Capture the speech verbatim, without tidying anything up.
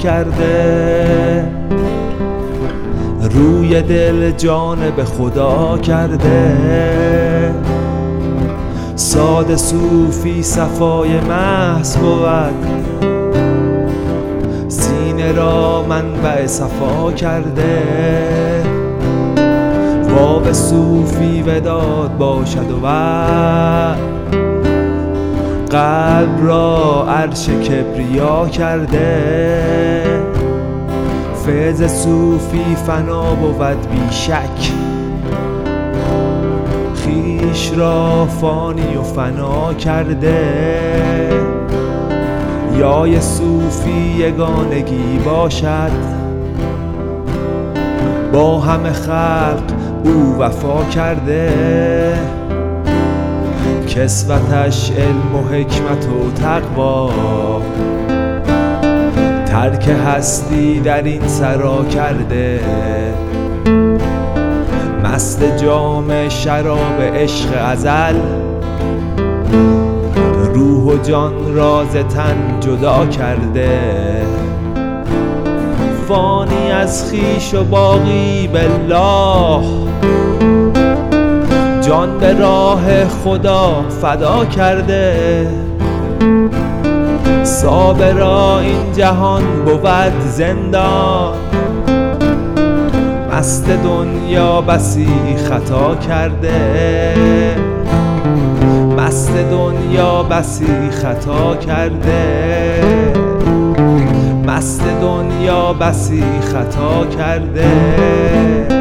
کرده، روی دل جانب خدا کرده. ساده صوفی صفای محض بود، سینه را منبع صفا کرده. باب صوفی وداد باشد و قلب را عرش کبریا کرده. فیض صوفی فنا بود بی شک، خویش را فانی و فنا کرده. یای صوفی یگانگی باشد، با همه خلق او وفا کرده. کسوتش علم و حکمت و تقوا، ترک هستی در این سرا کرده. مست جام شراب عشق ازل، روح و جان را ز تن جدا کرده. فانی از خویش و باقی بالله، جان به راه خدا فدا کرده. صابرا این جهان بود زندان، مست دنیا بسی خطا کرده. مست دنیا بسی خطا کرده. مست دنیا بسی خطا کرده.